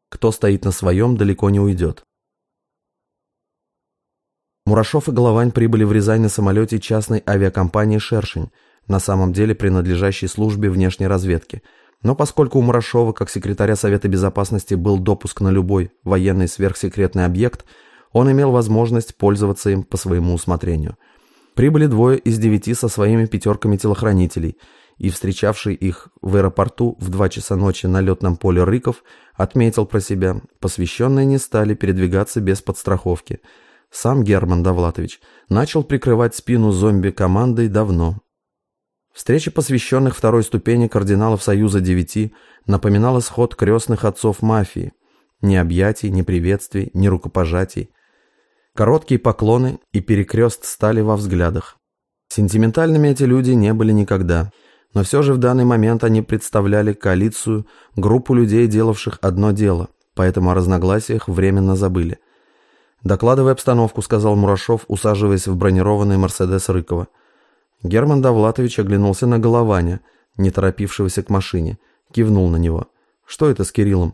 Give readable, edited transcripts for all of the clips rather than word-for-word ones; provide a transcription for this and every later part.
Кто стоит на своем, далеко не уйдет. Мурашов и Головань прибыли в Рязань на самолете частной авиакомпании «Шершень», на самом деле принадлежащей службе внешней разведки. Но поскольку у Мурашова, как секретаря Совета Безопасности, был допуск на любой военный сверхсекретный объект, он имел возможность пользоваться им по своему усмотрению. Прибыли 2 из 9 со своими 5 телохранителей, и встречавший их в аэропорту в 2 часа ночи на летном поле Рыков отметил про себя: посвященные не стали передвигаться без подстраховки. Сам Герман Довлатович начал прикрывать спину зомби-командой давно. Встреча посвященных 2-й ступени кардиналов Союза 9 напоминала сход крестных отцов мафии. Ни объятий, ни приветствий, ни рукопожатий. Короткие поклоны и перекрест стали во взглядах. Сентиментальными эти люди не были никогда, но все же в данный момент они представляли коалицию, группу людей, делавших одно дело, поэтому о разногласиях временно забыли. «Докладывай обстановку», — сказал Мурашов, усаживаясь в бронированный «Мерседес» Рыкова. Герман Довлатович оглянулся на Голованя, не торопившегося к машине, кивнул на него. «Что это с Кириллом?»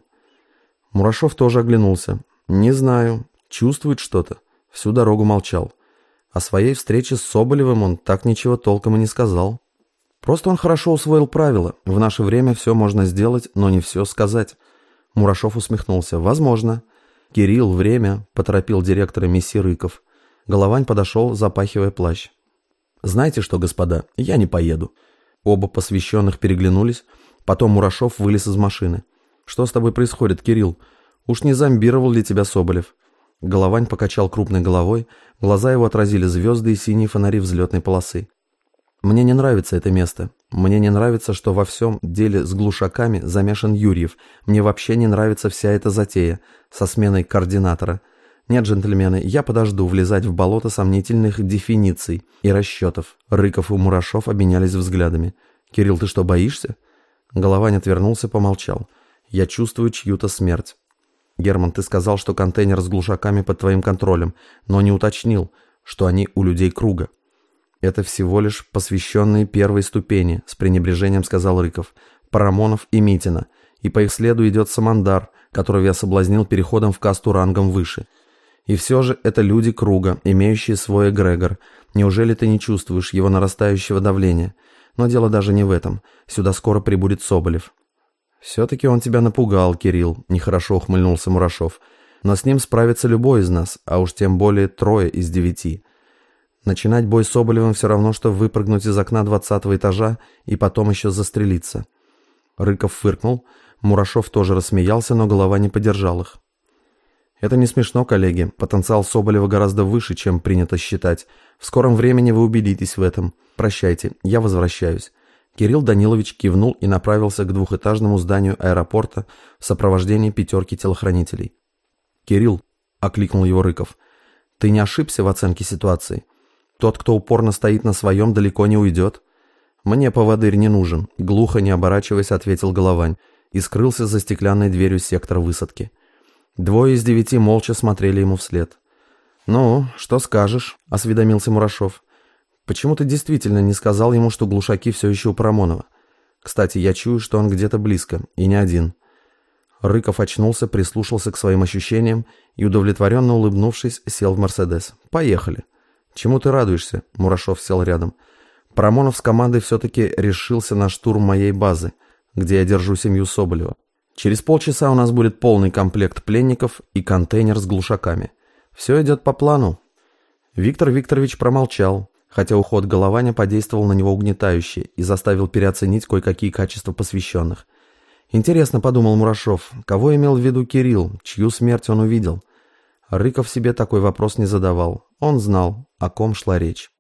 Мурашов тоже оглянулся. «Не знаю. Чувствует что-то». Всю дорогу молчал. О своей встрече с Соболевым он так ничего толком и не сказал. Просто он хорошо усвоил правила. В наше время все можно сделать, но не все сказать. Мурашов усмехнулся. «Возможно». «Кирилл, время», — поторопил директора МИСИ Рыков. Головань подошел, запахивая плащ. «Знаете что, господа, я не поеду». Оба посвященных переглянулись. Потом Мурашов вылез из машины. «Что с тобой происходит, Кирилл? Уж не зомбировал ли тебя Соболев?» Головань покачал крупной головой, глаза его отразили звезды и синие фонари взлетной полосы. «Мне не нравится это место. Мне не нравится, что во всем деле с глушаками замешан Юрьев. Мне вообще не нравится вся эта затея со сменой координатора. Нет, джентльмены, я подожду влезать в болото сомнительных дефиниций и расчетов». Рыков и Мурашов обменялись взглядами. «Кирилл, ты что, боишься?» Головань отвернулся, помолчал. «Я чувствую чью-то смерть». «Герман, ты сказал, что контейнер с глушаками под твоим контролем, но не уточнил, что они у людей Круга». «Это всего лишь посвященные 1-й ступени», — с пренебрежением сказал Рыков. «Парамонов и Митина. И по их следу идет Самандар, которого я соблазнил переходом в касту рангом выше. И все же это люди Круга, имеющие свой эгрегор. Неужели ты не чувствуешь его нарастающего давления? Но дело даже не в этом. Сюда скоро прибудет Соболев». «Все-таки он тебя напугал, Кирилл», — нехорошо ухмыльнулся Мурашов. «Но с ним справится любой из нас, а уж тем более 3 из 9. Начинать бой с Соболевым все равно, что выпрыгнуть из окна 20-го этажа и потом еще застрелиться». Рыков фыркнул, Мурашов тоже рассмеялся, но голова не поддержал их. «Это не смешно, коллеги. Потенциал Соболева гораздо выше, чем принято считать. В скором времени вы убедитесь в этом. Прощайте, я возвращаюсь». Кирилл Данилович кивнул и направился к 2-этажному зданию аэропорта в сопровождении 5 телохранителей. «Кирилл», — окликнул его Рыков, — «ты не ошибся в оценке ситуации? Тот, кто упорно стоит на своем, далеко не уйдет». «Мне поводырь не нужен», — глухо, не оборачиваясь, ответил Головань и скрылся за стеклянной дверью сектора высадки. 2 из 9 молча смотрели ему вслед. «Ну, что скажешь?» — осведомился Мурашов. «Почему ты действительно не сказал ему, что глушаки все еще у Парамонова? Кстати, я чую, что он где-то близко, и не один». Рыков очнулся, прислушался к своим ощущениям и, удовлетворенно улыбнувшись, сел в «Мерседес». «Поехали». «Чему ты радуешься?» — Мурашов сел рядом. «Парамонов с командой все-таки решился на штурм моей базы, где я держу семью Соболева. Через полчаса у нас будет полный комплект пленников и контейнер с глушаками. Все идет по плану». Виктор Викторович промолчал, хотя уход Голованя подействовал на него угнетающе и заставил переоценить кое-какие качества посвященных. «Интересно», — подумал Мурашов, — кого имел в виду Кирилл, чью смерть он увидел? Рыков себе такой вопрос не задавал. Он знал, о ком шла речь.